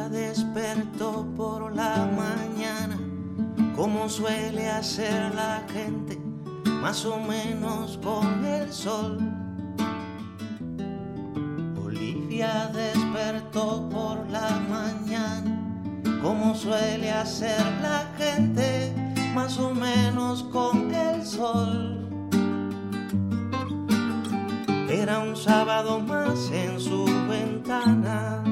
despertó por la mañana, como suele hacer la gente, más o menos con el sol. Olivia despertó por la mañana, como suele hacer la gente, más o menos con el sol. Era un sábado más en su ventana,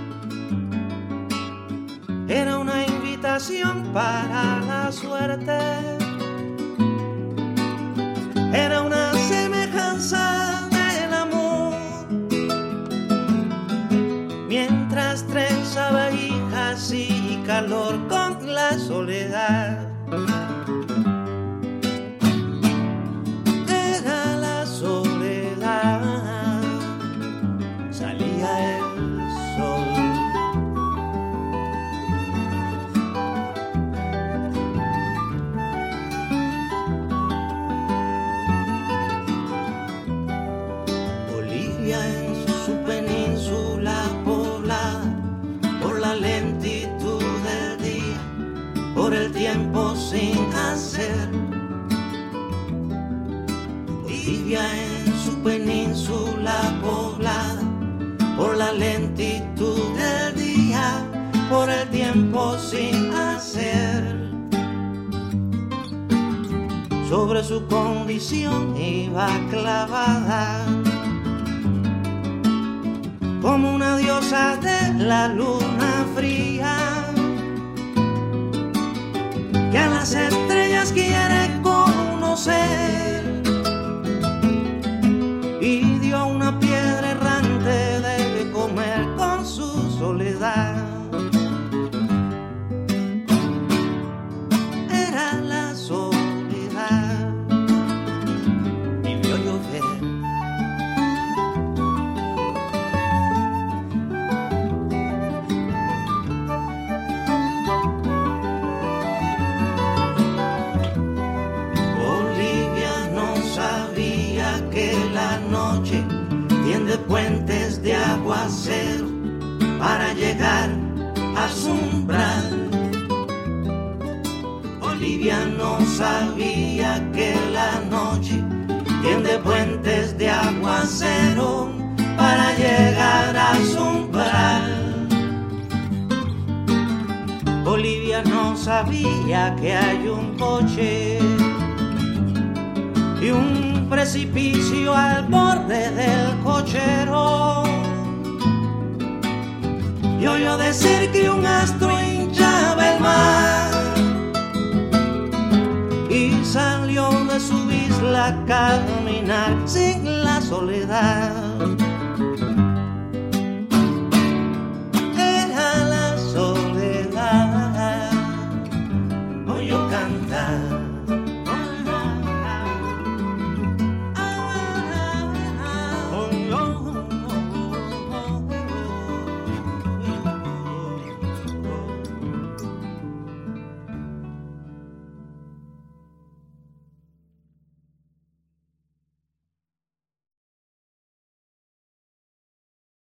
era una invitación para la suerte, era una semejanza del amor, mientras trenzaba hijas y calor con la soledad. Era la soledad, salía el sol. Olivia en su península poblada por la lentitud del día, por el tiempo sin hacer. Olivia en su península poblada por la lentitud del día, por el tiempo sin hacer. Sobre su condición iba clavada, como una diosa de la luna fría, que a las estrellas quiere conocer, y dio una piedra errante de comer con su soledad. Era la soledad y vio llover. Que la noche tiende puentes de aguacero para llegar a su umbral. Olivia no sabía que la noche tiende puentes de aguacero para llegar a su umbral. Olivia no sabía que hay un coche y un precipicio al borde del cochero, y oyó decir que un astro hinchaba el mar, y salió de su isla a caminar sin la soledad.